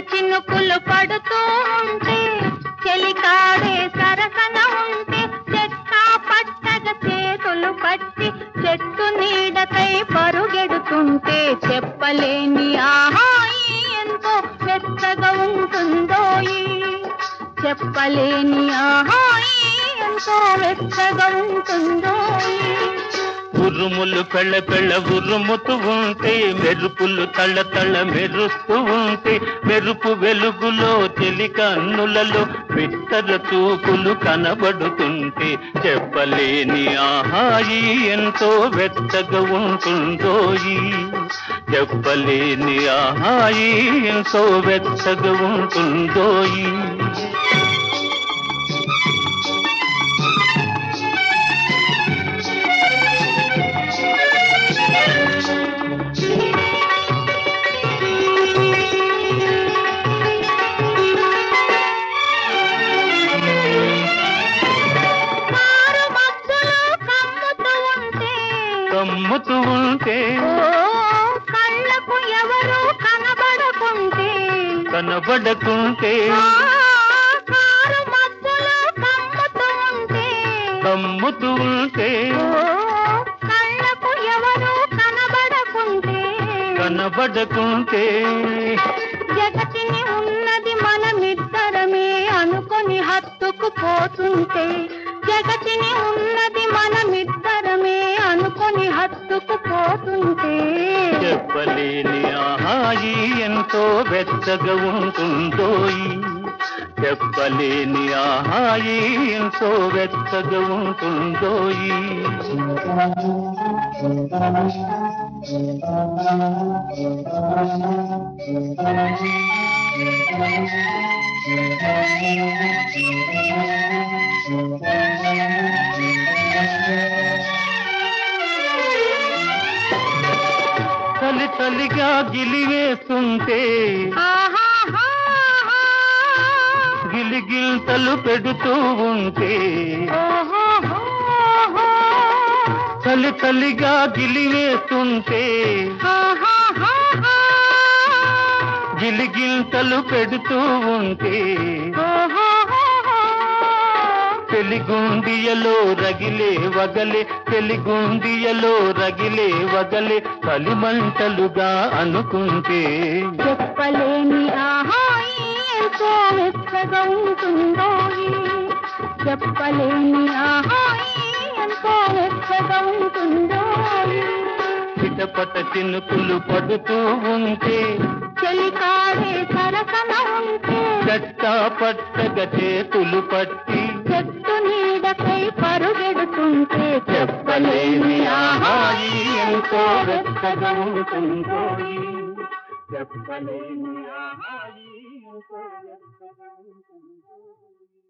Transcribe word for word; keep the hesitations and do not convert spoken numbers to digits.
చినుకులు పడుతూ ఉంటే చెలికాడే సరసన ఉంటే చెక్క పట్టగ చేతులు పట్టి చెట్టు నీడకై పరుగెడుతుంటే చెప్పలేని ఆహాయి ఎంతో వెచ్చగా ఉంటుందోయి చెప్పలేని ఆహాయి ఎంతో వెచ్చగా ఉంటుందోయి ఉరుములు పెళ్ళ పెళ్ళ ఉరుముతూ ఉంటే మెరుపులు తళ్ళ తళ్ళ మెరుస్తూ ఉంటే మెరుపు వెలుగులో చెలి కన్నులలో బిత్తర చూపులు కనబడుతుంటే చెప్పలేని ఆహాయి ఎంతో వెచ్చగా ఉంటుందోయి చెప్పలేని ఆహాయి ఎంతో వెచ్చగా ఉంటుందోయి కమ్ముతూ ఉంటే కళ్ళకు ఎవరు కనబడకుంటే కనబడకుంటే కారు మధ్యలో కమ్ముతూ ఉంటే కమ్ముతూ ఉంటే కళ్ళకు ఎవరు కనబడకుంటే కనబడకుంటే జగతిని ఉన్నది మనమిద్దరమే అనుకొని హత్తుకు పోతుంటే జగతిని ఉన్నది మనమిద్దరమే అనుకొని హత్తుకు పోతుంటే చెప్పలేని ఆహాయి ఎంతో వెచ్చగా ఉంటుందోయి చెప్పలేని ఆహాయి ఎంతో వెచ్చగా ఉంటుందోయి చలి చలిగా గిలివేస్తుంటే గిలిగిల్తలు పెడుతూ ఉంటే చలి చలిగా గిలివేస్తుంటే గిలిగిల్తలు పెడుతూ ఉంటే తెలుగుండియలో రగిలే వగలే తెలుగుండియలో రగిలే వగలే కలిమంటలుగా అనుకుంటే చెప్పలేని ఆహాయి ఎంతో వెచ్చగా ఉంటుందోయి చెప్పలేని ఆహాయి ఎంతో వెచ్చగా ఉంటుందోయి చిటపట చినుకులు పడుతూ ఉంటే చెలికాడే సరసన ఉంటే చట్టా పట్టగ చేతులు పట్టి చెట్టు నీడకై పరుగెడుతుంటే చెప్పలేని ఆహాయి ఎంతో వెచ్చగా ఉంటుందోయి చెప్పలేని ఆహాయి ఎంతో వెచ్చగా ఉంటుందోయి